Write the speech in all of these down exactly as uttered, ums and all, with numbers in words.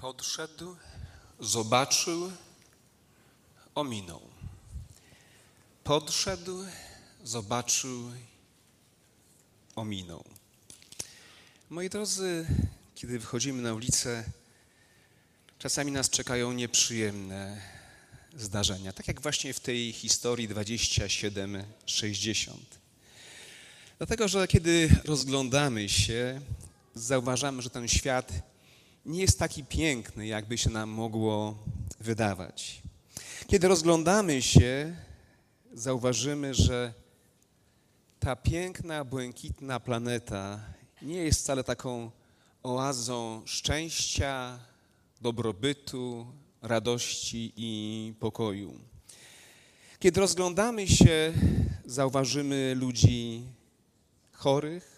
Podszedł, zobaczył, ominął. Podszedł, zobaczył, ominął. Moi drodzy, kiedy wychodzimy na ulicę, czasami nas czekają nieprzyjemne zdarzenia. Tak jak właśnie w tej historii dwadzieścia siedem sześćdziesiąt. Dlatego, że kiedy rozglądamy się, zauważamy, że ten świat nie jest taki piękny, jakby się nam mogło wydawać. Kiedy rozglądamy się, zauważymy, że ta piękna, błękitna planeta nie jest wcale taką oazą szczęścia, dobrobytu, radości i pokoju. Kiedy rozglądamy się, zauważymy ludzi chorych,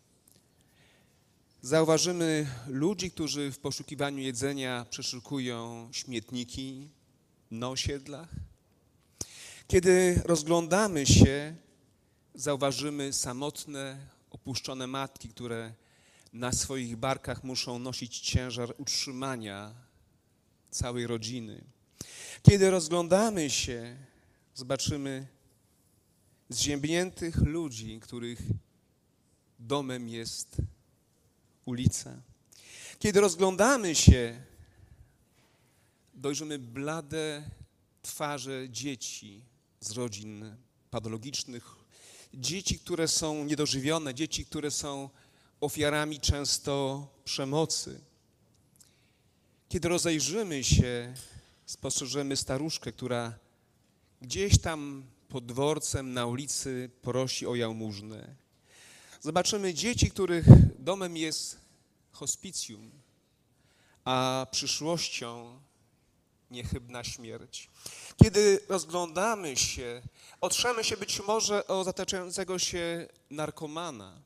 zauważymy ludzi, którzy w poszukiwaniu jedzenia przeszukują śmietniki na osiedlach. Kiedy rozglądamy się, zauważymy samotne, opuszczone matki, które na swoich barkach muszą nosić ciężar utrzymania całej rodziny. Kiedy rozglądamy się, zobaczymy zziębniętych ludzi, których domem jest ulica. Kiedy rozglądamy się, dojrzymy blade twarze dzieci z rodzin patologicznych, dzieci, które są niedożywione, dzieci, które są ofiarami często przemocy. Kiedy rozejrzymy się, spostrzeżemy staruszkę, która gdzieś tam pod dworcem na ulicy prosi o jałmużnę. Zobaczymy dzieci, których domem jest hospicjum, a przyszłością niechybna śmierć. Kiedy rozglądamy się, otrzemy się być może o zataczającego się narkomana.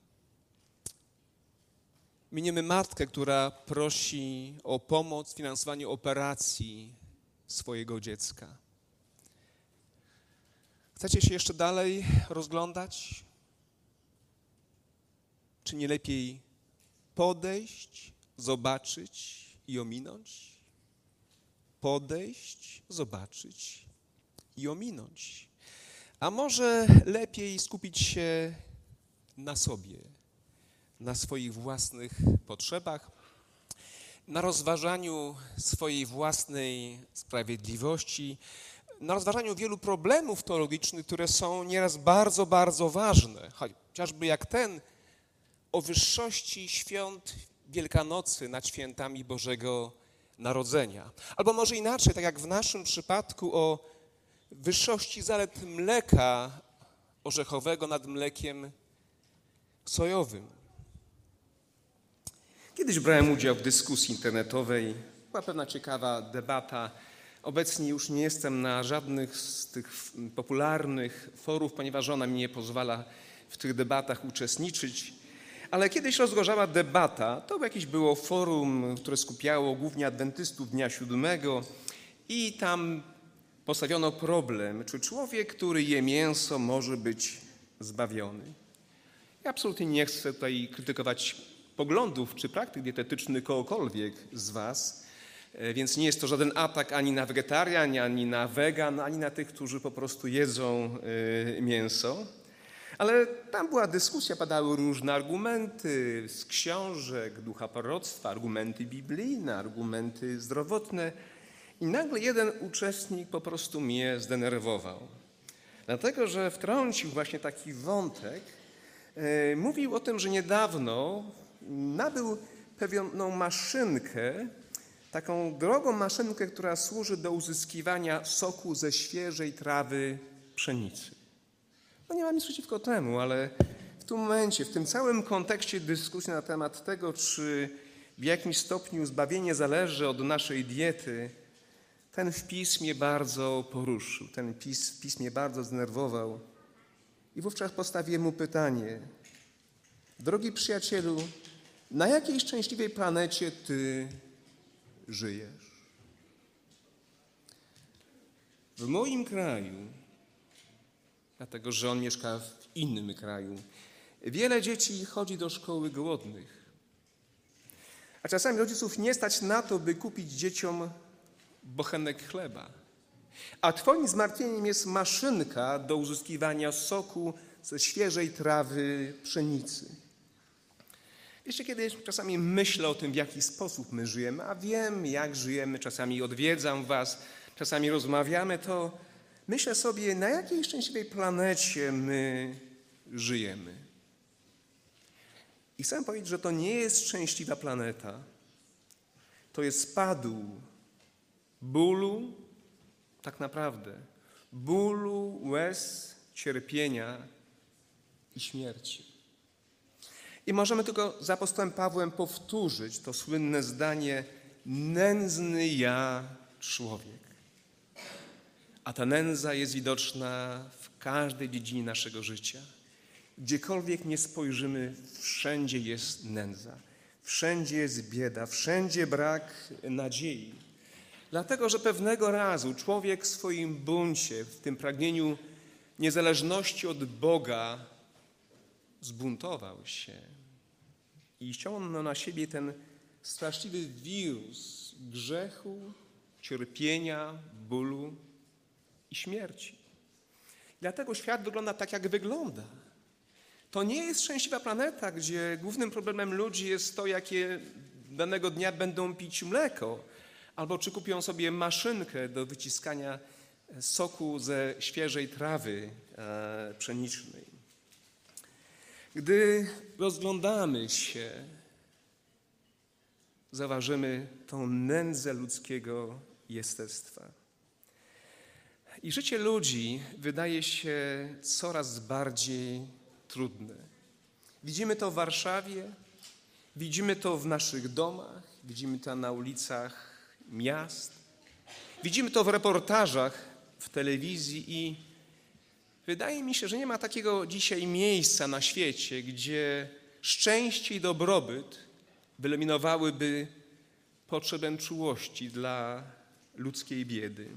Miniemy matkę, która prosi o pomoc w finansowaniu operacji swojego dziecka. Chcecie się jeszcze dalej rozglądać? Czy nie lepiej podejść, zobaczyć i ominąć? Podejść, zobaczyć i ominąć. A może lepiej skupić się na sobie, na swoich własnych potrzebach, na rozważaniu swojej własnej sprawiedliwości, na rozważaniu wielu problemów teologicznych, które są nieraz bardzo, bardzo ważne, chociażby jak ten o wyższości świąt Wielkanocy nad świętami Bożego Narodzenia. Albo może inaczej, tak jak w naszym przypadku o wyższości zalet mleka orzechowego nad mlekiem sojowym. Kiedyś brałem udział w dyskusji internetowej, była pewna ciekawa debata. Obecnie już nie jestem na żadnych z tych popularnych forów, ponieważ żona mi nie pozwala w tych debatach uczestniczyć. Ale kiedyś rozgorzała debata, to jakieś było forum, które skupiało głównie adwentystów dnia siódmego i tam postawiono problem, czy człowiek, który je mięso, może być zbawiony. Ja absolutnie nie chcę tutaj krytykować poglądów czy praktyk dietetycznych kogokolwiek z was, więc nie jest to żaden atak ani na wegetarian, ani na wegan, ani na tych, którzy po prostu jedzą mięso. Ale tam była dyskusja, padały różne argumenty z książek, ducha proroctwa, argumenty biblijne, argumenty zdrowotne i nagle jeden uczestnik po prostu mnie zdenerwował. Dlatego, że wtrącił właśnie taki wątek, e, mówił o tym, że niedawno nabył pewną maszynkę, taką drogą maszynkę, która służy do uzyskiwania soku ze świeżej trawy pszenicy. No nie mam nic przeciwko temu, ale w tym momencie, w tym całym kontekście dyskusji na temat tego, czy w jakimś stopniu zbawienie zależy od naszej diety, ten wpis mnie bardzo poruszył, ten wpis, wpis mnie bardzo zdenerwował. I wówczas postawiłem mu pytanie: drogi przyjacielu, na jakiej szczęśliwej planecie ty żyjesz? W moim kraju, dlatego że on mieszka w innym kraju, wiele dzieci chodzi do szkoły głodnych. A czasami rodziców nie stać na to, by kupić dzieciom bochenek chleba. A twoim zmartwieniem jest maszynka do uzyskiwania soku ze świeżej trawy pszenicy. Wiecie, kiedy czasami myślę o tym, w jaki sposób my żyjemy, a wiem, jak żyjemy, czasami odwiedzam was, czasami rozmawiamy, to myślę sobie, na jakiej szczęśliwej planecie my żyjemy. I chcę powiedzieć, że to nie jest szczęśliwa planeta. To jest spadł bólu, tak naprawdę, bólu, łez, cierpienia i śmierci. I możemy tylko z apostołem Pawłem powtórzyć to słynne zdanie: nędzny ja człowiek. A ta nędza jest widoczna w każdej dziedzinie naszego życia. Gdziekolwiek nie spojrzymy, wszędzie jest nędza, wszędzie jest bieda, wszędzie brak nadziei. Dlatego, że pewnego razu człowiek w swoim buncie, w tym pragnieniu niezależności od Boga, zbuntował się i ściągnął na siebie ten straszliwy wirus grzechu, cierpienia, bólu i śmierci. Dlatego świat wygląda tak, jak wygląda. To nie jest szczęśliwa planeta, gdzie głównym problemem ludzi jest to, jakie danego dnia będą pić mleko, albo czy kupią sobie maszynkę do wyciskania soku ze świeżej trawy e, pszenicznej. Gdy rozglądamy się, zauważymy tą nędzę ludzkiego jestestwa. I życie ludzi wydaje się coraz bardziej trudne. Widzimy to w Warszawie, widzimy to w naszych domach, widzimy to na ulicach miast, widzimy to w reportażach w telewizji i wydaje mi się, że nie ma takiego dzisiaj miejsca na świecie, gdzie szczęście i dobrobyt wyeliminowałyby potrzebę czułości dla ludzkiej biedy.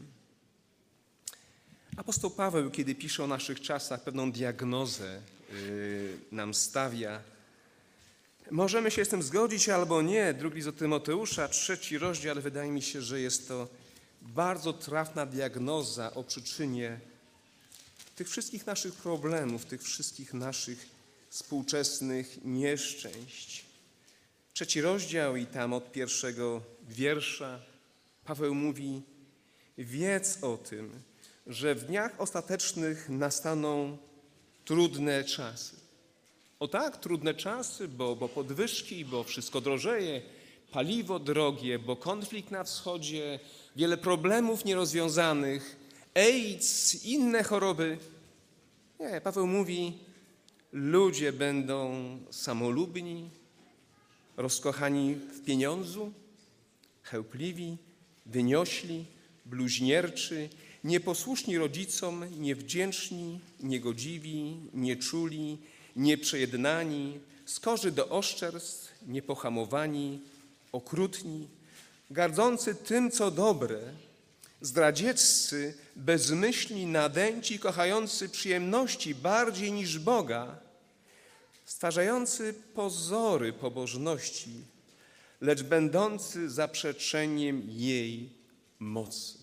Apostoł Paweł, kiedy pisze o naszych czasach, pewną diagnozę yy, nam stawia. Możemy się z tym zgodzić albo nie. Drugi list do Tymoteusza, trzeci rozdział, ale wydaje mi się, że jest to bardzo trafna diagnoza o przyczynie tych wszystkich naszych problemów, tych wszystkich naszych współczesnych nieszczęść. Trzeci rozdział i tam od pierwszego wiersza Paweł mówi: wiedz o tym, że w dniach ostatecznych nastaną trudne czasy. O tak, trudne czasy, bo, bo podwyżki, bo wszystko drożeje, paliwo drogie, bo konflikt na wschodzie, wiele problemów nierozwiązanych, AIDS, inne choroby. Nie, Paweł mówi, ludzie będą samolubni, rozkochani w pieniądzu, chełpliwi, wyniośli, bluźnierczy, nieposłuszni rodzicom, niewdzięczni, niegodziwi, nieczuli, nieprzejednani, skorzy do oszczerstw, niepohamowani, okrutni, gardzący tym, co dobre, zdradzieccy, bezmyślni, nadęci, kochający przyjemności bardziej niż Boga, stwarzający pozory pobożności, lecz będący zaprzeczeniem jej mocy.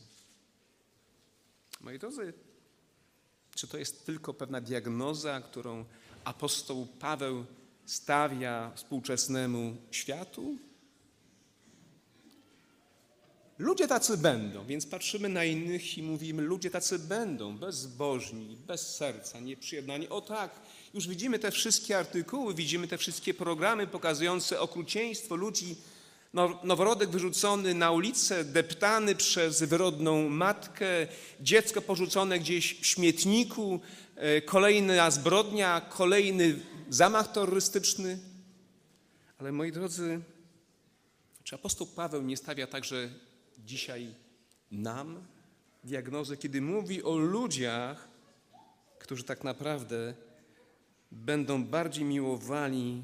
Moi drodzy, czy to jest tylko pewna diagnoza, którą apostoł Paweł stawia współczesnemu światu? Ludzie tacy będą, więc patrzymy na innych i mówimy, ludzie tacy będą, bezbożni, bez serca, nieprzyjednani. O tak, już widzimy te wszystkie artykuły, widzimy te wszystkie programy pokazujące okrucieństwo ludzi, noworodek wyrzucony na ulicę, deptany przez wyrodną matkę, dziecko porzucone gdzieś w śmietniku, kolejna zbrodnia, kolejny zamach terrorystyczny. Ale moi drodzy, czy apostoł Paweł nie stawia także dzisiaj nam diagnozy, kiedy mówi o ludziach, którzy tak naprawdę będą bardziej miłowali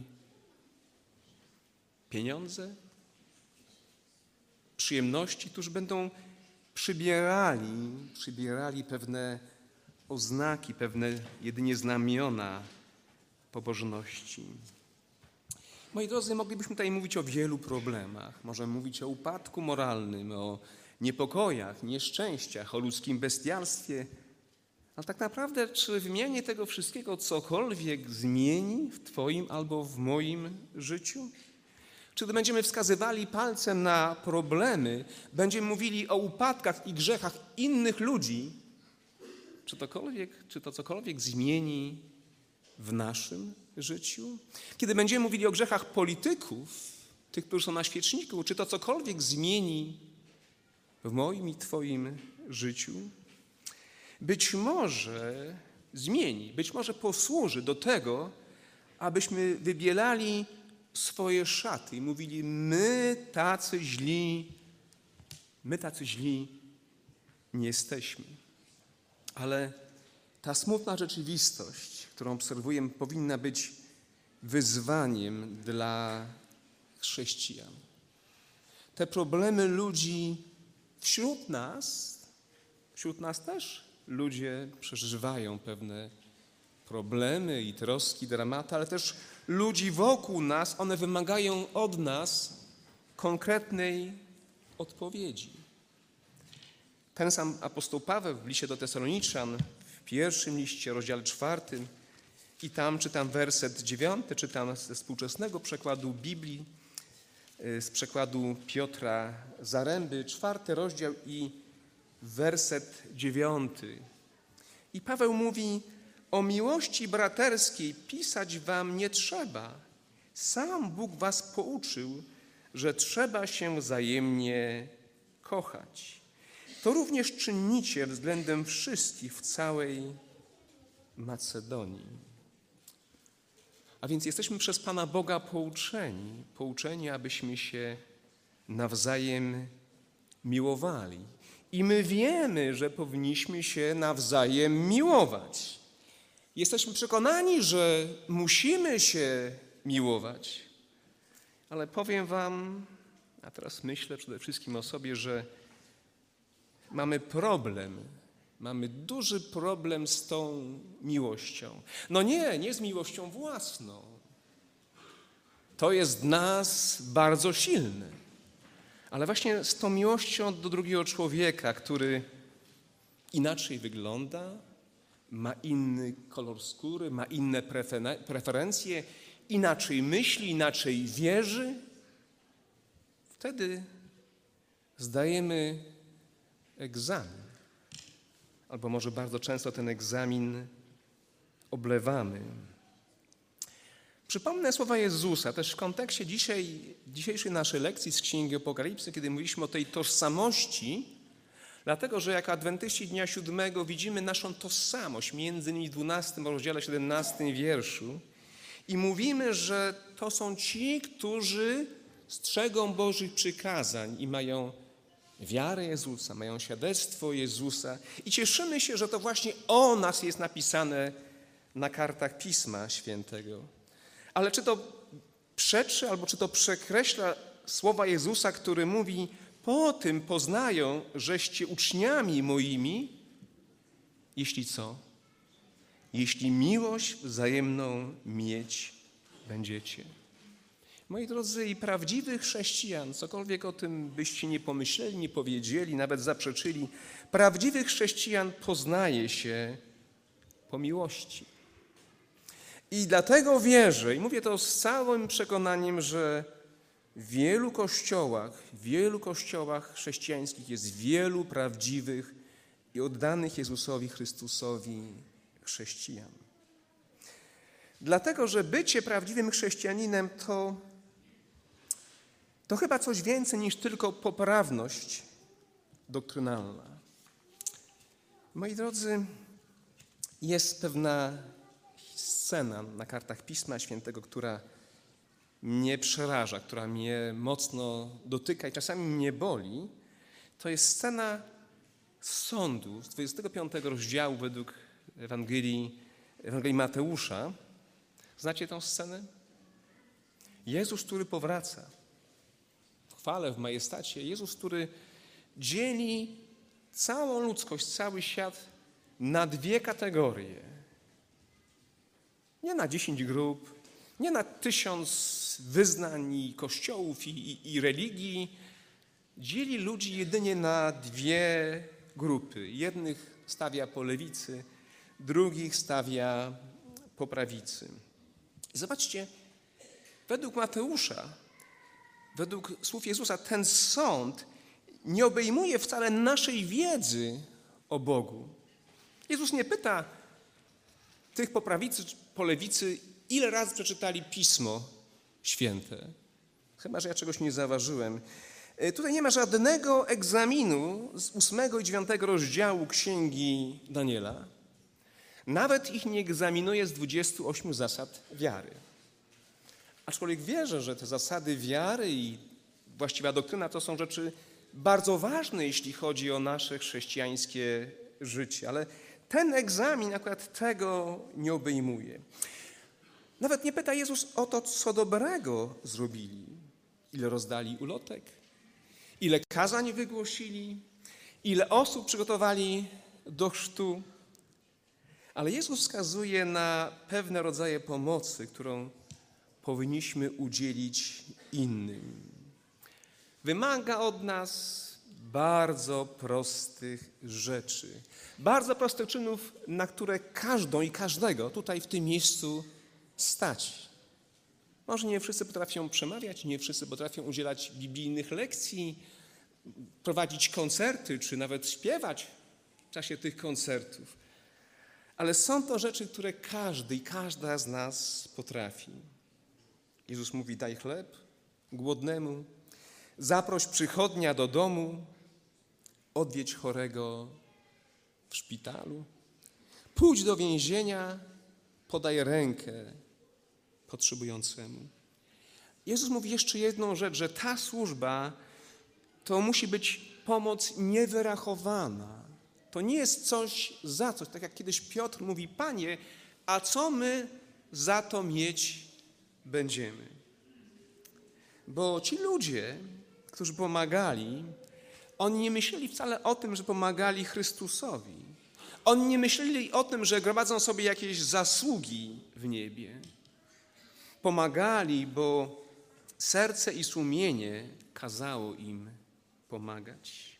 pieniądze, przyjemności, którzy będą przybierali, przybierali pewne oznaki, pewne jedynie znamiona pobożności. Moi drodzy, moglibyśmy tutaj mówić o wielu problemach. Możemy mówić o upadku moralnym, o niepokojach, nieszczęściach, o ludzkim bestialstwie. Ale tak naprawdę, czy wymianie tego wszystkiego cokolwiek zmieni w Twoim albo w moim życiu? Czy gdy będziemy wskazywali palcem na problemy, będziemy mówili o upadkach i grzechach innych ludzi, czy tokolwiek, czy to cokolwiek zmieni w naszym życiu? Kiedy będziemy mówili o grzechach polityków, tych, którzy są na świeczniku, czy to cokolwiek zmieni w moim i Twoim życiu? Być może zmieni, być może posłuży do tego, abyśmy wybielali swoje szaty i mówili: my tacy źli, my tacy źli nie jesteśmy. Ale ta smutna rzeczywistość, którą obserwujemy, powinna być wyzwaniem dla chrześcijan. Te problemy ludzi wśród nas, wśród nas też ludzie przeżywają pewne problemy i troski, dramaty, ale też ludzi wokół nas, one wymagają od nas konkretnej odpowiedzi. Ten sam apostoł Paweł w liście do Tesaloniczan, w pierwszym liście, rozdziale czwartym, i tam czytam werset dziewiąty, czytam ze współczesnego przekładu Biblii, z przekładu Piotra Zaręby, czwarty rozdział i werset dziewiąty. I Paweł mówi: o miłości braterskiej pisać wam nie trzeba. Sam Bóg was pouczył, że trzeba się wzajemnie kochać. To również czynicie względem wszystkich w całej Macedonii. A więc jesteśmy przez Pana Boga pouczeni, pouczeni, abyśmy się nawzajem miłowali. I my wiemy, że powinniśmy się nawzajem miłować. Jesteśmy przekonani, że musimy się miłować. Ale powiem wam, a teraz myślę przede wszystkim o sobie, że mamy problem, mamy duży problem z tą miłością. No nie, nie z miłością własną. To jest w nas bardzo silne. Ale właśnie z tą miłością do drugiego człowieka, który inaczej wygląda, ma inny kolor skóry, ma inne preferencje, inaczej myśli, inaczej wierzy. Wtedy zdajemy egzamin. Albo może bardzo często ten egzamin oblewamy. Przypomnę słowa Jezusa, też w kontekście dzisiaj, dzisiejszej naszej lekcji z Księgi Apokalipsy, kiedy mówiliśmy o tej tożsamości, dlatego że jako adwentyści Dnia Siódmego widzimy naszą tożsamość, między innymi w dwunastym rozdziale, siedemnastym wierszu, i mówimy, że to są ci, którzy strzegą Bożych przykazań i mają wiarę Jezusa, mają świadectwo Jezusa i cieszymy się, że to właśnie o nas jest napisane na kartach Pisma Świętego. Ale czy to przeczy albo czy to przekreśla słowa Jezusa, który mówi: po tym poznają, żeście uczniami moimi, jeśli co? Jeśli miłość wzajemną mieć będziecie. Moi drodzy, i prawdziwych chrześcijan, cokolwiek o tym byście nie pomyśleli, nie powiedzieli, nawet zaprzeczyli, prawdziwych chrześcijan poznaje się po miłości. I dlatego wierzę, i mówię to z całym przekonaniem, że w wielu kościołach, w wielu kościołach chrześcijańskich jest wielu prawdziwych i oddanych Jezusowi Chrystusowi chrześcijan. Dlatego, że bycie prawdziwym chrześcijaninem to, to chyba coś więcej niż tylko poprawność doktrynalna. Moi drodzy, jest pewna scena na kartach Pisma Świętego, która mnie przeraża, która mnie mocno dotyka i czasami mnie boli. To jest scena sądu z dwudziestego piątego rozdziału według Ewangelii, Ewangelii Mateusza. Znacie tę scenę? Jezus, który powraca w chwale, w majestacie. Jezus, który dzieli całą ludzkość, cały świat na dwie kategorie. Nie na dziesięć grup, Nie na tysiąc wyznań i kościołów i, i, i religii. Dzieli ludzi jedynie na dwie grupy. Jednych stawia po lewicy, drugich stawia po prawicy. I zobaczcie, według Mateusza, według słów Jezusa, ten sąd nie obejmuje wcale naszej wiedzy o Bogu. Jezus nie pyta tych po prawicy czy po lewicy, ile razy przeczytali Pismo Święte. Chyba że ja czegoś nie zauważyłem. Tutaj nie ma żadnego egzaminu z ósmego i dziewiątego rozdziału Księgi Daniela. Nawet ich nie egzaminuje z dwudziestu ośmiu zasad wiary. Aczkolwiek wierzę, że te zasady wiary i właściwa doktryna to są rzeczy bardzo ważne, jeśli chodzi o nasze chrześcijańskie życie. Ale ten egzamin akurat tego nie obejmuje. Nawet nie pyta Jezus o to, co dobrego zrobili. Ile rozdali ulotek, ile kazań wygłosili, ile osób przygotowali do chrztu. Ale Jezus wskazuje na pewne rodzaje pomocy, którą powinniśmy udzielić innym. Wymaga od nas bardzo prostych rzeczy, bardzo prostych czynów, na które każdą i każdego tutaj w tym miejscu stać. Może nie wszyscy potrafią przemawiać, nie wszyscy potrafią udzielać biblijnych lekcji, prowadzić koncerty, czy nawet śpiewać w czasie tych koncertów. Ale są to rzeczy, które każdy i każda z nas potrafi. Jezus mówi: daj chleb głodnemu, zaproś przychodnia do domu, odwiedź chorego w szpitalu, pójdź do więzienia, podaj rękę potrzebującemu. Jezus mówi jeszcze jedną rzecz, że ta służba to musi być pomoc niewyrachowana. To nie jest coś za coś, tak jak kiedyś Piotr mówi: Panie, a co my za to mieć będziemy? Bo ci ludzie, którzy pomagali, oni nie myśleli wcale o tym, że pomagali Chrystusowi. Oni nie myśleli o tym, że gromadzą sobie jakieś zasługi w niebie. Pomagali, bo serce i sumienie kazało im pomagać.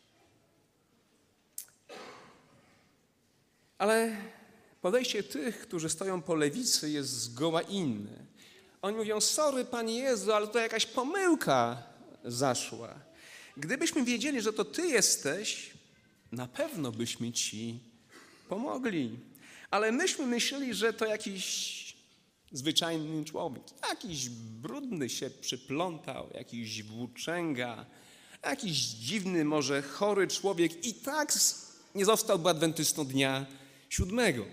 Ale podejście tych, którzy stoją po lewicy, jest zgoła inne. Oni mówią: sorry, Panie Jezu, ale to jakaś pomyłka zaszła. Gdybyśmy wiedzieli, że to Ty jesteś, na pewno byśmy Ci pomogli. Ale myśmy myśleli, że to jakiś zwyczajny człowiek, jakiś brudny się przyplątał, jakiś włóczęga, jakiś dziwny, może chory człowiek i tak nie zostałby adwentystą dnia siódmego.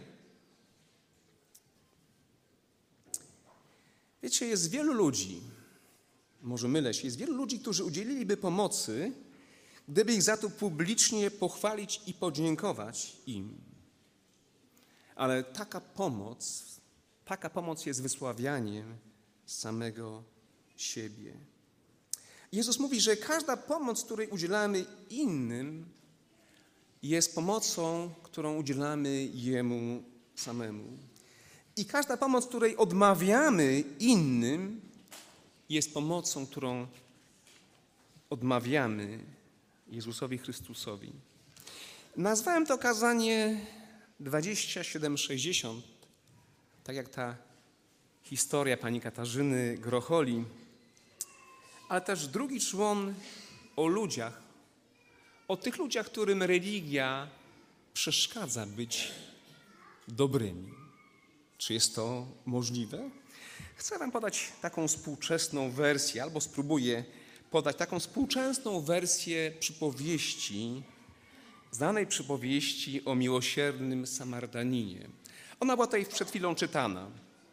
Wiecie, jest wielu ludzi, może mylę się, jest wielu ludzi, którzy udzieliliby pomocy, gdyby ich za to publicznie pochwalić i podziękować im. Ale taka pomoc, taka pomoc jest wysławianiem samego siebie. Jezus mówi, że każda pomoc, której udzielamy innym, jest pomocą, którą udzielamy Jemu samemu. I każda pomoc, której odmawiamy innym, jest pomocą, którą odmawiamy Jezusowi Chrystusowi. Nazwałem to kazanie dwadzieścia siedem sześćdziesiąt, tak jak ta historia pani Katarzyny Grocholi, ale też drugi człon o ludziach, o tych ludziach, którym religia przeszkadza być dobrymi. Czy jest to możliwe? Chcę wam podać taką współczesną wersję, albo spróbuję podać taką współczesną wersję przypowieści, znanej przypowieści o miłosiernym Samarytaninie. Ona była tutaj przed chwilą czytana.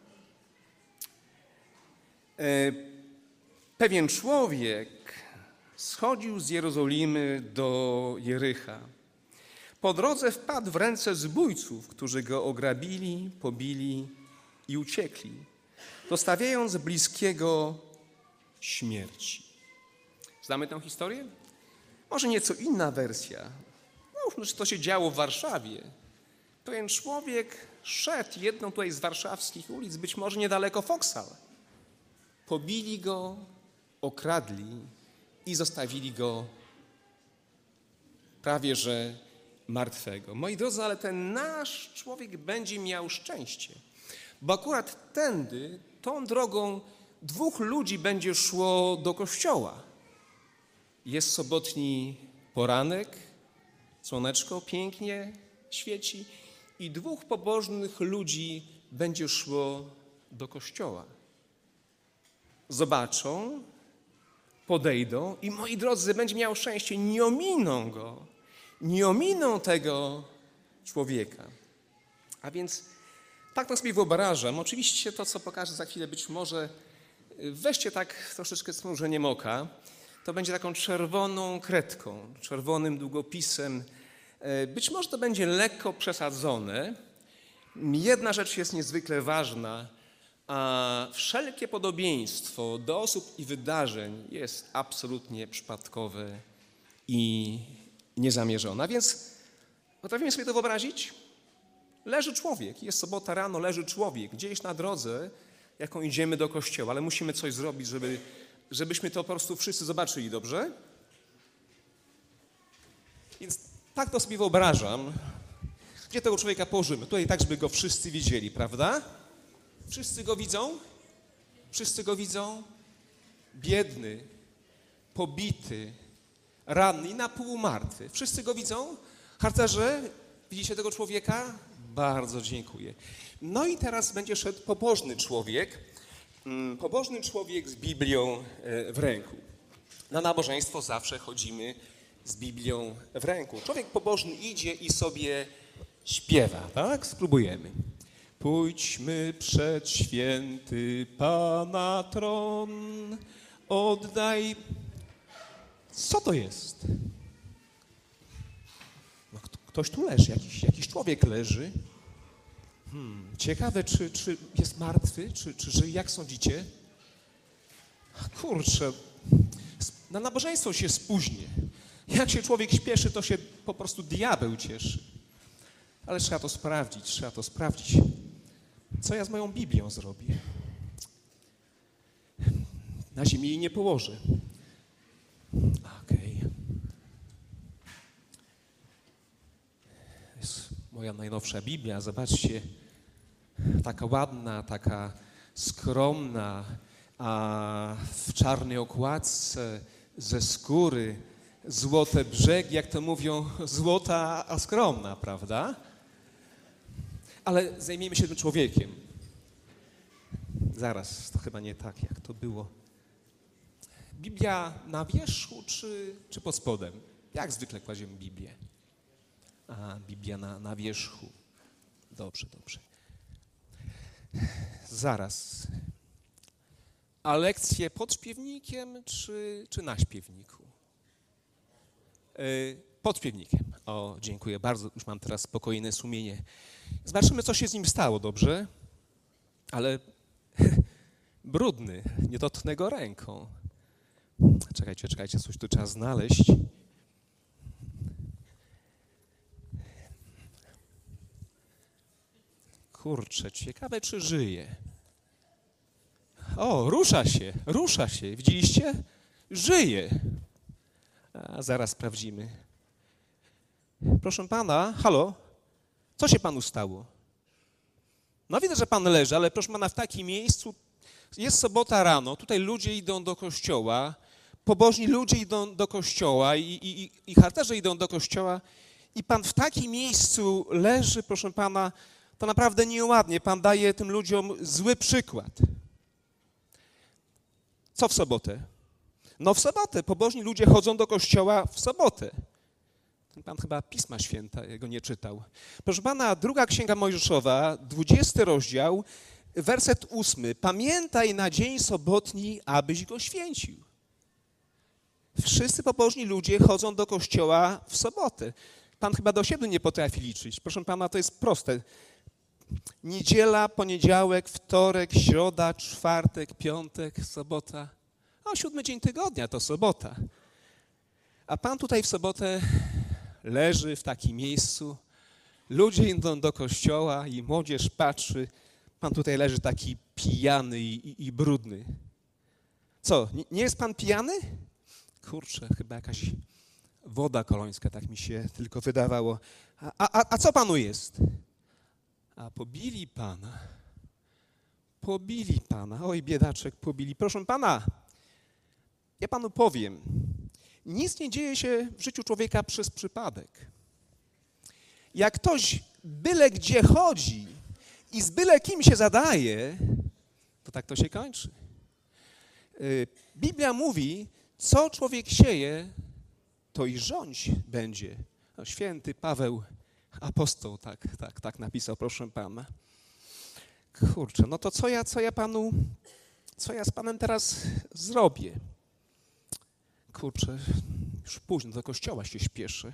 Pewien człowiek schodził z Jerozolimy do Jericha. Po drodze wpadł w ręce zbójców, którzy go ograbili, pobili i uciekli, dostawiając bliskiego śmierci. Znamy tę historię? Może nieco inna wersja. No, to się działo w Warszawie. Pewien człowiek szedł jedną tutaj z warszawskich ulic, być może niedaleko Foksal, pobili go, okradli i zostawili go prawie że martwego. Moi drodzy, ale ten nasz człowiek będzie miał szczęście, bo akurat tędy, tą drogą dwóch ludzi będzie szło do kościoła. Jest sobotni poranek, słoneczko pięknie świeci i dwóch pobożnych ludzi będzie szło do kościoła. Zobaczą, podejdą i moi drodzy, będzie miał szczęście, nie ominą go, nie ominą tego człowieka. A więc tak to sobie wyobrażam. Oczywiście to, co pokażę za chwilę, być może weźcie tak troszeczkę z przymrużeniem oka, to będzie taką czerwoną kredką, czerwonym długopisem. Być może to będzie lekko przesadzone. Jedna rzecz jest niezwykle ważna, a wszelkie podobieństwo do osób i wydarzeń jest absolutnie przypadkowe i niezamierzone. A więc potrafimy sobie to wyobrazić? Leży człowiek, jest sobota rano, leży człowiek gdzieś na drodze, jaką idziemy do kościoła, ale musimy coś zrobić, żeby, żebyśmy to po prostu wszyscy zobaczyli, dobrze? Więc tak to sobie wyobrażam. Gdzie tego człowieka położymy? Tutaj tak, żeby go wszyscy widzieli, prawda? Wszyscy go widzą? Wszyscy go widzą? Biedny, pobity, ranny i na pół martwy. Wszyscy go widzą? Harcerze, widzicie tego człowieka? Bardzo dziękuję. No i teraz będzie szedł pobożny człowiek. Pobożny człowiek z Biblią w ręku. Na nabożeństwo zawsze chodzimy z Biblią w ręku. Człowiek pobożny idzie i sobie śpiewa, tak? Spróbujemy. Pójdźmy przed święty Pana tron, oddaj... Co to jest? No, ktoś tu leży, jakiś, jakiś człowiek leży. Hmm, ciekawe, czy, czy jest martwy, czy, czy żyje, jak sądzicie? Kurczę, na nabożeństwo się spóźnię. Jak się człowiek śpieszy, to się po prostu diabeł cieszy. Ale trzeba to sprawdzić, trzeba to sprawdzić. Co ja z moją Biblią zrobię? Na ziemi jej nie położę. Okej. Okay. To jest moja najnowsza Biblia. Zobaczcie, taka ładna, taka skromna, a w czarnej okładce, ze skóry, złote brzegi, jak to mówią, złota, a skromna, prawda? Ale zajmijmy się tym człowiekiem. Zaraz, to chyba nie tak, jak to było. Biblia na wierzchu czy, czy pod spodem? Jak zwykle kładziemy Biblię? A, Biblia na, na wierzchu. Dobrze, dobrze. Zaraz. A lekcje pod śpiewnikiem czy, czy na śpiewniku? Yy, pod śpiewnikiem. O, dziękuję bardzo. Już mam teraz spokojne sumienie. Zobaczymy, co się z nim stało, dobrze? Ale brudny, nie dotknę go ręką. Czekajcie, czekajcie, coś tu trzeba znaleźć. Kurczę, ciekawe, czy żyje. O, rusza się, rusza się. Widzieliście? Żyje. A zaraz sprawdzimy. Proszę pana, halo? Co się panu stało? No widzę, że pan leży, ale proszę pana, w takim miejscu jest sobota rano, tutaj ludzie idą do kościoła, pobożni ludzie idą do kościoła i, i, i harcerze idą do kościoła i pan w takim miejscu leży, proszę pana, to naprawdę nieładnie. Pan daje tym ludziom zły przykład. Co w sobotę? No w sobotę. Pobożni ludzie chodzą do kościoła w sobotę. Ten pan chyba Pisma Świętego nie czytał. Proszę pana, druga Księga Mojżeszowa, dwudziesty rozdział, werset ósmy. Pamiętaj na dzień sobotni, abyś go święcił. Wszyscy pobożni ludzie chodzą do kościoła w sobotę. Pan chyba do siebie nie potrafi liczyć. Proszę pana, to jest proste. Niedziela, poniedziałek, wtorek, środa, czwartek, piątek, sobota. O, siódmy dzień tygodnia to sobota. A pan tutaj w sobotę leży w takim miejscu. Ludzie idą do kościoła i młodzież patrzy. Pan tutaj leży taki pijany i, i, i brudny. Co, nie, nie jest pan pijany? Kurczę, chyba jakaś woda kolońska, tak mi się tylko wydawało. A, a, a co panu jest? A pobili pana. Pobili pana. Oj, biedaczek, pobili. Proszę pana, ja panu powiem, nic nie dzieje się w życiu człowieka przez przypadek. Jak ktoś byle gdzie chodzi i z byle kim się zadaje, to tak to się kończy. Biblia mówi, co człowiek sieje, to i rządź będzie. No, święty Paweł, apostoł, tak, tak, tak napisał, proszę pana. Kurczę, no to co ja, co ja panu, co ja z panem teraz zrobię? Kurczę, już późno, do kościoła się śpieszy.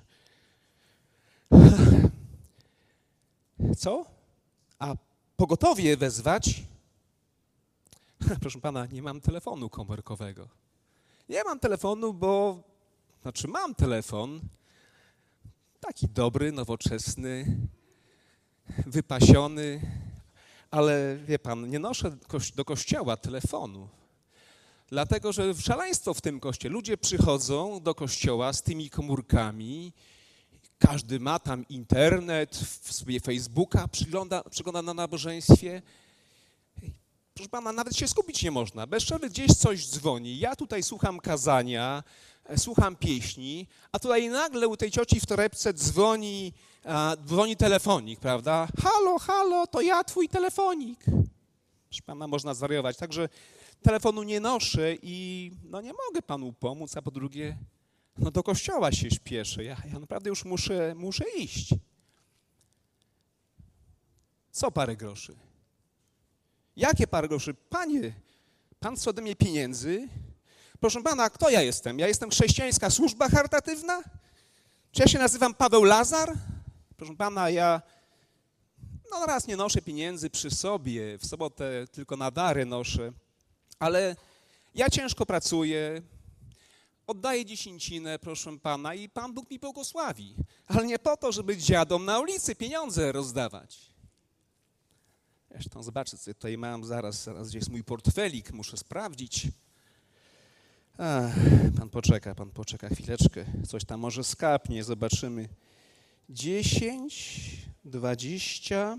Co? A pogotowie wezwać? Proszę pana, nie mam telefonu komórkowego. Nie mam telefonu, bo, znaczy mam telefon, taki dobry, nowoczesny, wypasiony, ale wie pan, nie noszę do kościoła telefonu, dlatego że szaleństwo w tym kościele. Ludzie przychodzą do kościoła z tymi komórkami, każdy ma tam internet, w sobie Facebooka, przygląda, przygląda na nabożeństwie. Proszę pana, nawet się skupić nie można. Bez przerwy gdzieś coś dzwoni. Ja tutaj słucham kazania, słucham pieśni, a tutaj nagle u tej cioci w torebce dzwoni, a, dzwoni telefonik, prawda? Halo, halo, to ja, twój telefonik. Proszę pana, można zwariować. Także telefonu nie noszę i no nie mogę panu pomóc, a po drugie, no do kościoła się śpieszę. Ja, ja naprawdę już muszę, muszę iść. Co parę groszy? Jakie parę groszy? Panie, pan chce ode mnie pieniędzy? Proszę pana, kto ja jestem? Ja jestem chrześcijańska służba charytatywna? Czy ja się nazywam Paweł Lazar? Proszę pana, ja no raz nie noszę pieniędzy przy sobie, w sobotę tylko na dary noszę, ale ja ciężko pracuję, oddaję dziesięcinę, proszę pana, i Pan Bóg mi błogosławi, ale nie po to, żeby dziadom na ulicy pieniądze rozdawać. Zresztą zobaczcie, co tutaj mam, zaraz, zaraz gdzie jest mój portfelik, muszę sprawdzić. Ach, pan poczeka, pan poczeka chwileczkę, coś tam może skapnie, zobaczymy. dziesięć, dwadzieścia,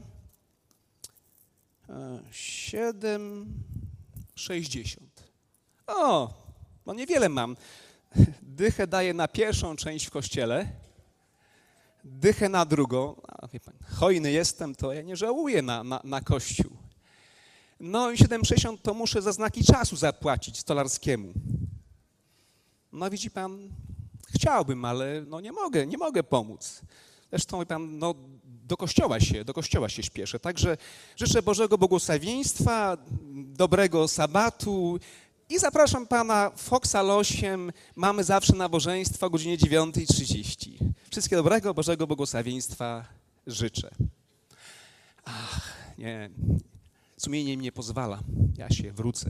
siedem, sześćdziesiąt. O, no niewiele mam. Dychę daję na pierwszą część w kościele, dychę na drugą. A, wie pan, hojny jestem, to ja nie żałuję na, na, na kościół. No i siedem sześćdziesiąt to muszę za znaki czasu zapłacić stolarskiemu. No widzi pan, chciałbym, ale no nie mogę, nie mogę pomóc. Zresztą, wie pan, no do kościoła się, do kościoła się śpieszę. Także życzę Bożego błogosławieństwa, dobrego sabatu i zapraszam pana w Foksal osiem. Mamy zawsze nabożeństwo o godzinie dziewiąta trzydzieści. Wszystkiego dobrego, Bożego błogosławieństwa życzę. Ach, nie, sumienie mi nie pozwala. Ja się wrócę.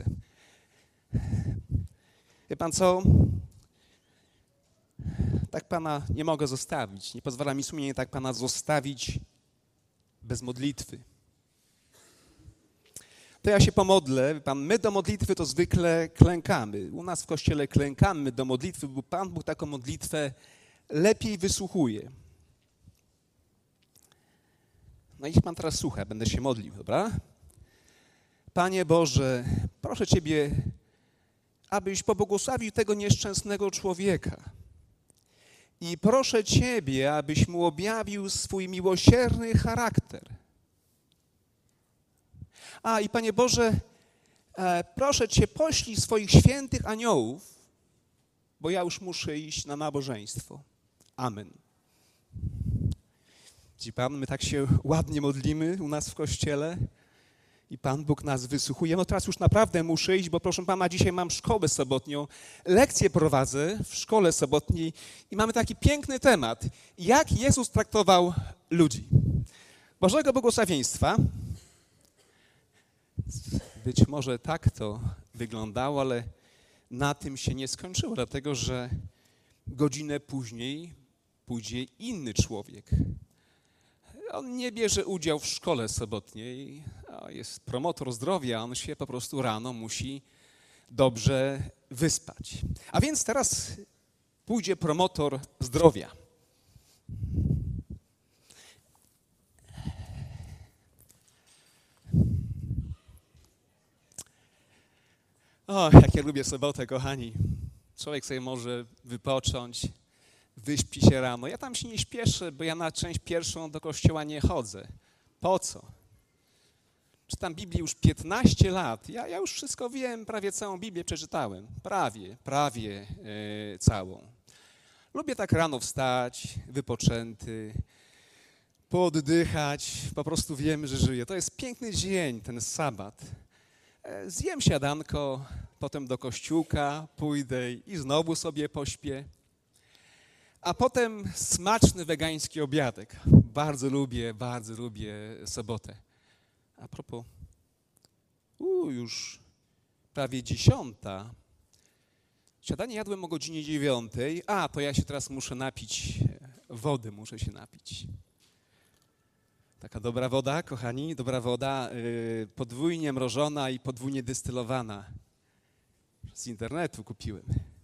Wie pan co? Tak pana nie mogę zostawić. Nie pozwala mi sumienie tak pana zostawić bez modlitwy. To ja się pomodlę. Wie pan, my do modlitwy to zwykle klękamy. U nas w kościele klękamy do modlitwy, bo Pan Bóg taką modlitwę lepiej wysłuchuje. No i niech pan teraz słucha, będę się modlił, dobra? Panie Boże, proszę Ciebie, abyś pobłogosławił tego nieszczęsnego człowieka. I proszę Ciebie, abyś mu objawił swój miłosierny charakter. A i Panie Boże, e, proszę Cię, poślij swoich świętych aniołów, bo ja już muszę iść na nabożeństwo. Amen. Widzi Pan, my tak się ładnie modlimy u nas w kościele i Pan Bóg nas wysłuchuje. No teraz już naprawdę muszę iść, bo proszę Pana, dzisiaj mam szkołę sobotnią, lekcję prowadzę w szkole sobotniej i mamy taki piękny temat. Jak Jezus traktował ludzi. Bożego błogosławieństwa. Być może tak to wyglądało, ale na tym się nie skończyło, dlatego że godzinę później pójdzie inny człowiek. On nie bierze udziału w szkole sobotniej, jest promotor zdrowia, on się po prostu rano musi dobrze wyspać. A więc teraz pójdzie promotor zdrowia. O, jak ja lubię sobotę, kochani. Człowiek sobie może wypocząć, wyśpi się rano. Ja tam się nie śpieszę, bo ja na część pierwszą do kościoła nie chodzę. Po co? Czytam Biblię już piętnaście lat. Ja, ja już wszystko wiem, prawie całą Biblię przeczytałem. Prawie, prawie yy, całą. Lubię tak rano wstać, wypoczęty, pooddychać. Po prostu wiem, że żyję. To jest piękny dzień, ten sabat. Zjem siadanko, potem do kościółka pójdę i znowu sobie pośpię. A potem smaczny wegański obiadek. Bardzo lubię, bardzo lubię sobotę. A propos, uu, już prawie dziesiąta. Śniadanie jadłem o godzinie dziewiątej. A, to ja się teraz muszę napić wody, muszę się napić. Taka dobra woda, kochani, dobra woda, yy, podwójnie mrożona i podwójnie dystylowana. Z internetu kupiłem.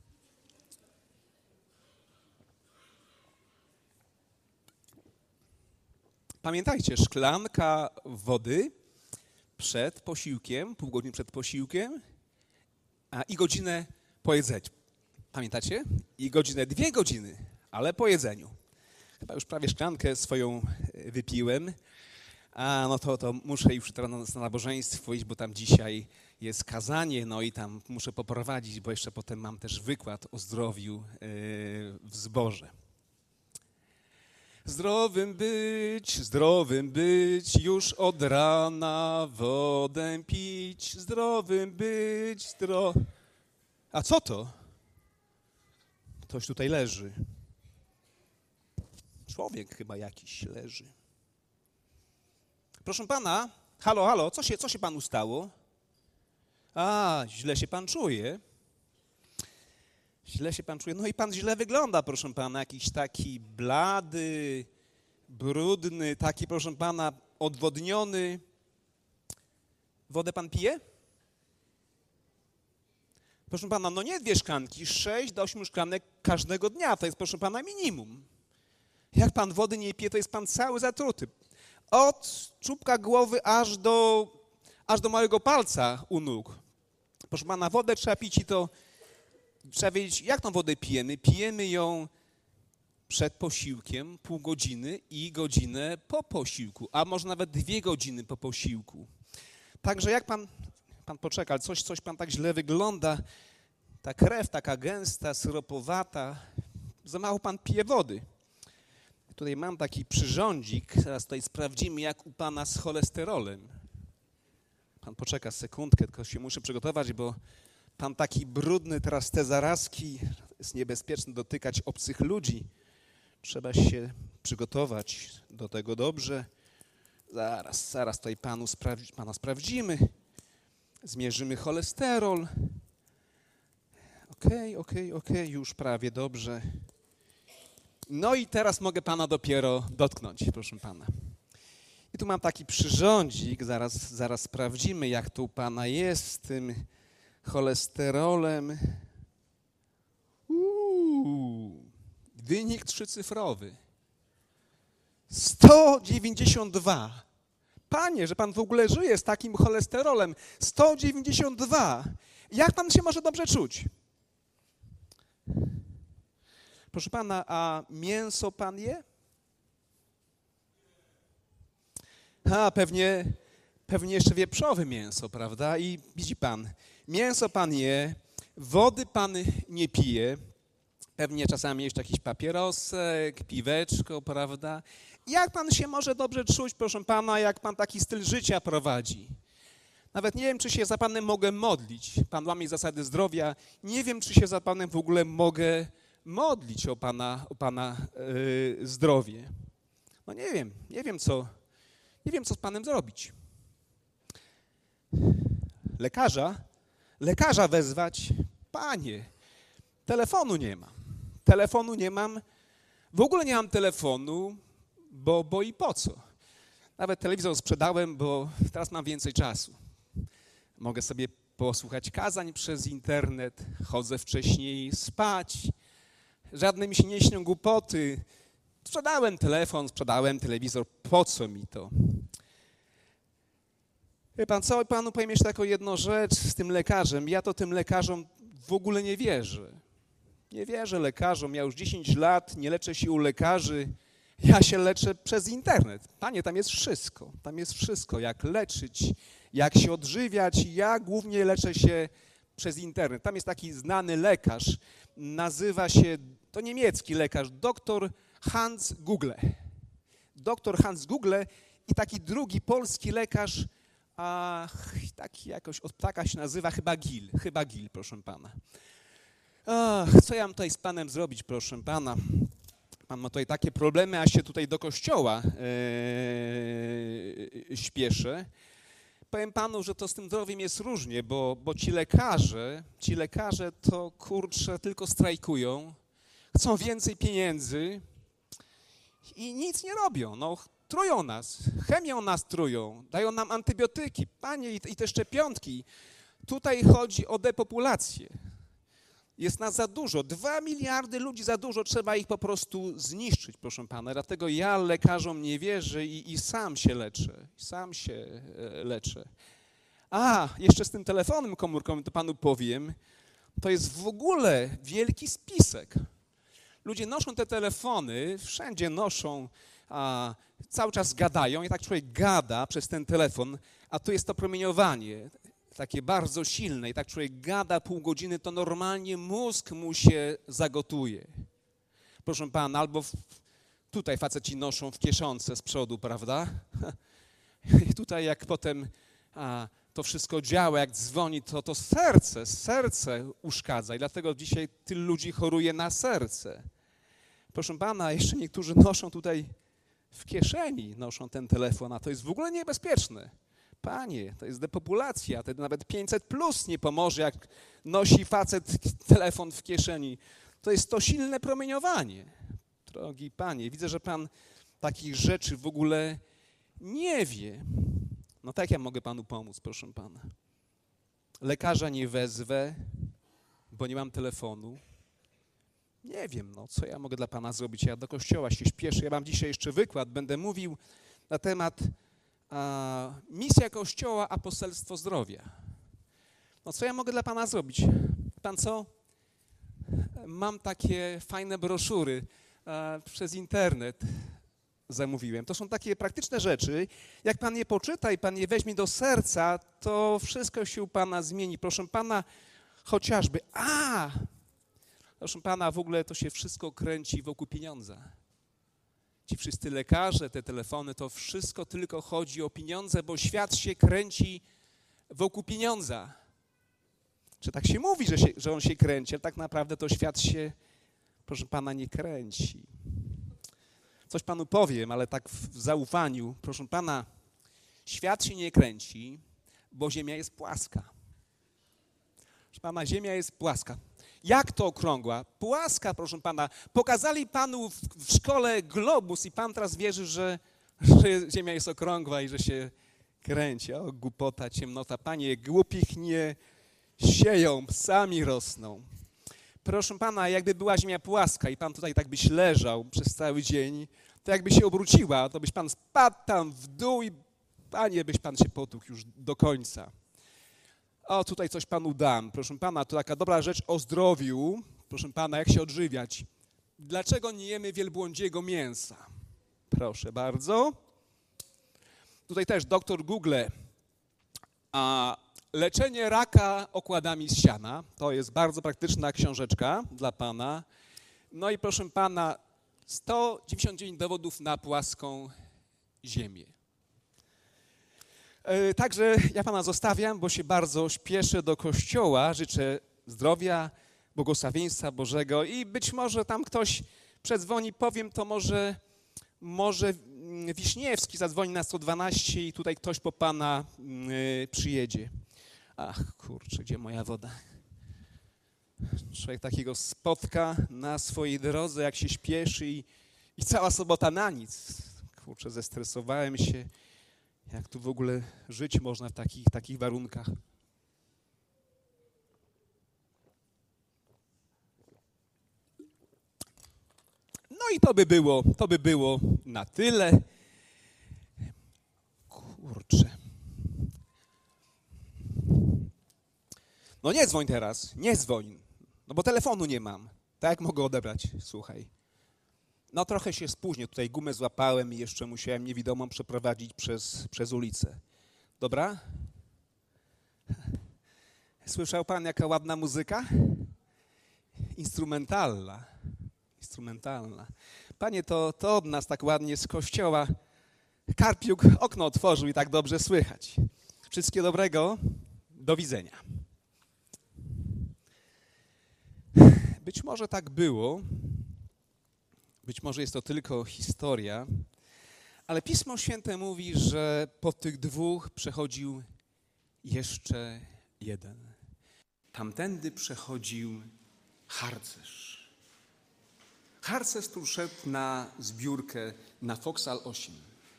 Pamiętajcie, szklanka wody przed posiłkiem, pół godziny przed posiłkiem, a i godzinę po jedzeniu. Pamiętacie? I godzinę, dwie godziny, ale po jedzeniu. Chyba już prawie szklankę swoją wypiłem. A no to, to muszę już teraz na nabożeństwo iść, bo tam dzisiaj jest kazanie, no i tam muszę poprowadzić, bo jeszcze potem mam też wykład o zdrowiu w zborze. Zdrowym być, zdrowym być, już od rana wodę pić, zdrowym być, zdro... A co to? Ktoś tutaj leży. Człowiek chyba jakiś leży. Proszę pana, halo, halo, co się, co się panu stało? A, źle się pan czuje. Źle się pan czuje. No i pan źle wygląda, proszę pana, jakiś taki blady, brudny, taki, proszę pana, odwodniony. Wodę pan pije? Proszę pana, no nie dwie szklanki, sześć do ośmiu szklanek każdego dnia, to jest, proszę pana, minimum. Jak pan wody nie pije, to jest pan cały zatruty. Od czubka głowy aż do, aż do małego palca u nóg. Proszę pana, wodę trzeba pić i to trzeba wiedzieć, jak tą wodę pijemy. Pijemy ją przed posiłkiem, pół godziny i godzinę po posiłku, a może nawet dwie godziny po posiłku. Także jak pan, pan poczeka, coś, coś pan tak źle wygląda, ta krew taka gęsta, syropowata, za mało pan pije wody. Tutaj mam taki przyrządzik, teraz tutaj sprawdzimy, jak u pana z cholesterolem. Pan poczeka sekundkę, tylko się muszę przygotować, bo pan taki brudny, teraz te zarazki, jest niebezpieczne dotykać obcych ludzi. Trzeba się przygotować do tego dobrze. Zaraz, zaraz tutaj panu sprawdzi, pana sprawdzimy. Zmierzymy cholesterol. Okej, okej, okej, już prawie dobrze. No i teraz mogę pana dopiero dotknąć, proszę pana. I tu mam taki przyrządzik, zaraz, zaraz sprawdzimy, jak to u pana jest z tym cholesterolem. Uuu, wynik trzycyfrowy. sto dziewięćdziesiąt dwa. Panie, że pan w ogóle żyje z takim cholesterolem. sto dziewięćdziesiąt dwa. Jak pan się może dobrze czuć? Proszę pana, a mięso pan je? A, pewnie, pewnie jeszcze wieprzowe mięso, prawda? I widzi pan, mięso pan je, wody pan nie pije, pewnie czasami jeszcze jakiś papierosek, piweczko, prawda? Jak pan się może dobrze czuć, proszę pana, jak pan taki styl życia prowadzi? Nawet nie wiem, czy się za panem mogę modlić. Pan łamie zasady zdrowia. Nie wiem, czy się za panem w ogóle mogę modlić o pana, o pana yy, zdrowie. No nie wiem, nie wiem co, nie wiem co z panem zrobić. Lekarza? Lekarza wezwać? Panie, telefonu nie mam. Telefonu nie mam. W ogóle nie mam telefonu, bo, bo i po co? Nawet telewizor sprzedałem, bo teraz mam więcej czasu. Mogę sobie posłuchać kazań przez internet, chodzę wcześniej spać, żadne mi się nie śnią głupoty. Sprzedałem telefon, sprzedałem telewizor, po co mi to? Wie pan co, panu powiem jeszcze taką jedną rzecz z tym lekarzem. Ja to tym lekarzom w ogóle nie wierzę. Nie wierzę lekarzom, ja już dziesięć lat nie leczę się u lekarzy, ja się leczę przez internet. Panie, tam jest wszystko, tam jest wszystko, jak leczyć, jak się odżywiać. Ja głównie leczę się przez internet. Tam jest taki znany lekarz, nazywa się, to niemiecki lekarz, doktor Hans Google. Doktor Hans Google i taki drugi polski lekarz, a taki jakoś od ptaka się nazywa, chyba Gil, chyba Gil, proszę pana. Ach, co ja mam tutaj z panem zrobić, proszę pana? Pan ma tutaj takie problemy, a się tutaj do kościoła yy, śpieszę. Powiem panu, że to z tym zdrowiem jest różnie, bo, bo ci lekarze, ci lekarze to kurczę tylko strajkują, chcą więcej pieniędzy i nic nie robią. No, trują nas, chemią nas trują, dają nam antybiotyki, panie, i, i te szczepionki. Tutaj chodzi o depopulację. Jest nas za dużo, dwa miliardy ludzi za dużo, trzeba ich po prostu zniszczyć, proszę pana. Dlatego ja lekarzom nie wierzę i, i sam się leczę, sam się e, leczę. A, jeszcze z tym telefonem komórkowym to panu powiem, to jest w ogóle wielki spisek. Ludzie noszą te telefony, wszędzie noszą, a, cały czas gadają i tak człowiek gada przez ten telefon, a tu jest to promieniowanie takie bardzo silne i tak człowiek gada pół godziny, to normalnie mózg mu się zagotuje. Proszę pana, albo w, tutaj faceci noszą w kieszonce z przodu, prawda? I tutaj jak potem a, to wszystko działa, jak dzwoni, to to serce, serce uszkadza i dlatego dzisiaj tylu ludzi choruje na serce. Proszę pana, jeszcze niektórzy noszą tutaj w kieszeni, noszą ten telefon, a to jest w ogóle niebezpieczne. Panie, to jest depopulacja, to nawet pięćset plus nie pomoże, jak nosi facet telefon w kieszeni. To jest to silne promieniowanie. Drogi panie, widzę, że pan takich rzeczy w ogóle nie wie. No tak ja mogę panu pomóc, proszę pana. Lekarza nie wezwę, bo nie mam telefonu. Nie wiem, no co ja mogę dla pana zrobić. Ja do kościoła się śpieszę. Ja mam dzisiaj jeszcze wykład, będę mówił na temat a, misja Kościoła, aposelstwo zdrowia. No co ja mogę dla pana zrobić? Pan co? Mam takie fajne broszury a, przez internet zamówiłem. To są takie praktyczne rzeczy. Jak pan je poczyta i pan je weźmie do serca, to wszystko się u pana zmieni. Proszę pana, chociażby, a, proszę pana, w ogóle to się wszystko kręci wokół pieniądza. Ci wszyscy lekarze, te telefony, to wszystko tylko chodzi o pieniądze, bo świat się kręci wokół pieniądza. Czy tak się mówi, że, się, że on się kręci, ale tak naprawdę to świat się, proszę pana, nie kręci. Coś panu powiem, ale tak w zaufaniu. Proszę pana, świat się nie kręci, bo ziemia jest płaska. Proszę pana, ziemia jest płaska. Jak to okrągła? Płaska, proszę pana. Pokazali panu w, w szkole globus i pan teraz wierzy, że, że ziemia jest okrągła i że się kręci. O, głupota, ciemnota. Panie, głupich nie sieją, sami rosną. Proszę pana, jakby była ziemia płaska i pan tutaj tak byś leżał przez cały dzień, to jakby się obróciła, to byś pan spadł tam w dół i panie, byś pan się potłukł już do końca. O, tutaj coś panu dam. Proszę pana, to taka dobra rzecz o zdrowiu. Proszę pana, jak się odżywiać. Dlaczego nie jemy wielbłądziego mięsa? Proszę bardzo. Tutaj też doktor Google. A leczenie raka okładami z siana. To jest bardzo praktyczna książeczka dla pana. No i proszę pana, sto dziewięćdziesiąt dziewięć dowodów na płaską ziemię. Także ja pana zostawiam, bo się bardzo śpieszę do kościoła. Życzę zdrowia, błogosławieństwa Bożego i być może tam ktoś przedzwoni, powiem, to może, może Wiśniewski zadzwoni na sto dwanaście i tutaj ktoś po pana yy, przyjedzie. Ach, kurczę, gdzie moja woda? Człowiek takiego spotka na swojej drodze, jak się śpieszy i, i cała sobota na nic. Kurczę, zestresowałem się. Jak tu w ogóle żyć można w takich, takich warunkach? No i to by było, to by było na tyle. Kurczę. No nie dzwoń teraz, nie dzwoń, no bo telefonu nie mam. Tak jak mogę odebrać, słuchaj. No trochę się spóźnię, tutaj gumę złapałem i jeszcze musiałem niewidomą przeprowadzić przez, przez ulicę. Dobra? Słyszał pan, jaka ładna muzyka? Instrumentalna. Instrumentalna. Panie, to, to od nas tak ładnie z kościoła Karpiuk okno otworzył i tak dobrze słychać. Wszystkiego dobrego. Do widzenia. Być może tak było, być może jest to tylko historia, ale Pismo Święte mówi, że po tych dwóch przechodził jeszcze jeden. Tamtędy przechodził harcerz. Harcerz tu szedł na zbiórkę na Foksal osiem.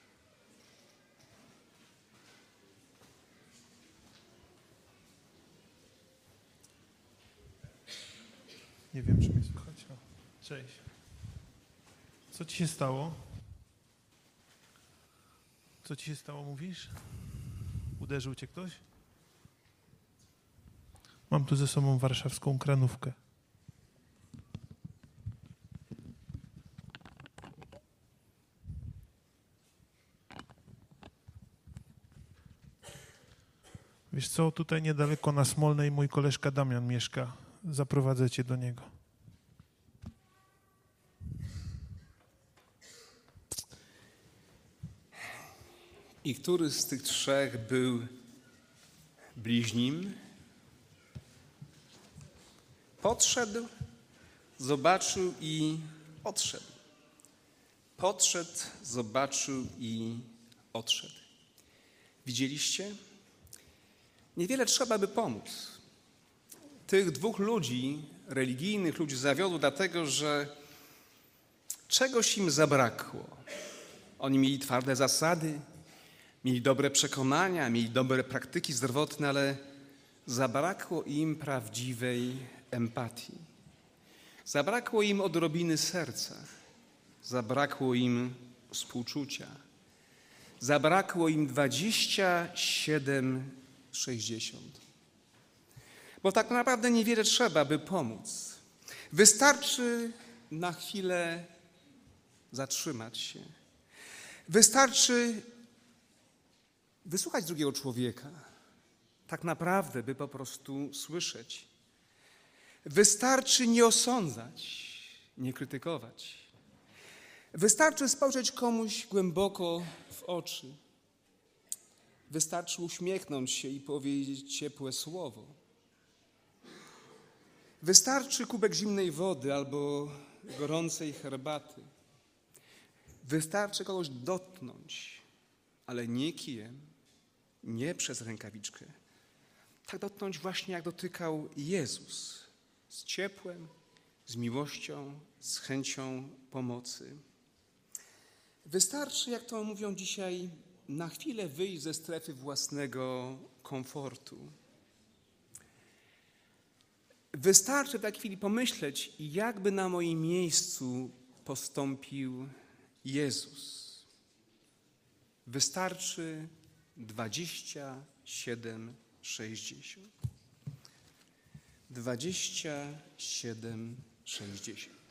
Nie wiem, czy mnie słychać. O, cześć. Co ci się stało? Co ci się stało, mówisz? Uderzył cię ktoś? Mam tu ze sobą warszawską kranówkę. Wiesz co, tutaj niedaleko na Smolnej mój koleżka Damian mieszka. Zaprowadzę cię do niego. I który z tych trzech był bliźnim? Podszedł, zobaczył i odszedł. Podszedł, zobaczył i odszedł. Widzieliście? Niewiele trzeba, by pomóc. Tych dwóch ludzi, religijnych ludzi, zawiodło dlatego, że czegoś im zabrakło. Oni mieli twarde zasady, mieli dobre przekonania, mieli dobre praktyki zdrowotne, ale zabrakło im prawdziwej empatii. Zabrakło im odrobiny serca. Zabrakło im współczucia. Zabrakło im dwadzieścia siedem sześćdziesiąt. Bo tak naprawdę niewiele trzeba, by pomóc. Wystarczy na chwilę zatrzymać się. Wystarczy wysłuchać drugiego człowieka. Tak naprawdę, by po prostu słyszeć. Wystarczy nie osądzać, nie krytykować. Wystarczy spojrzeć komuś głęboko w oczy. Wystarczy uśmiechnąć się i powiedzieć ciepłe słowo. Wystarczy kubek zimnej wody albo gorącej herbaty. Wystarczy kogoś dotknąć, ale nie kijem, nie przez rękawiczkę. Tak dotknąć właśnie jak dotykał Jezus. Z ciepłem, z miłością, z chęcią pomocy. Wystarczy, jak to mówią dzisiaj, na chwilę wyjść ze strefy własnego komfortu. Wystarczy w takiej chwili pomyśleć, jakby na moim miejscu postąpił Jezus. Wystarczy dwadzieścia siedem sześćdziesiąt. dwadzieścia siedem sześćdziesiąt.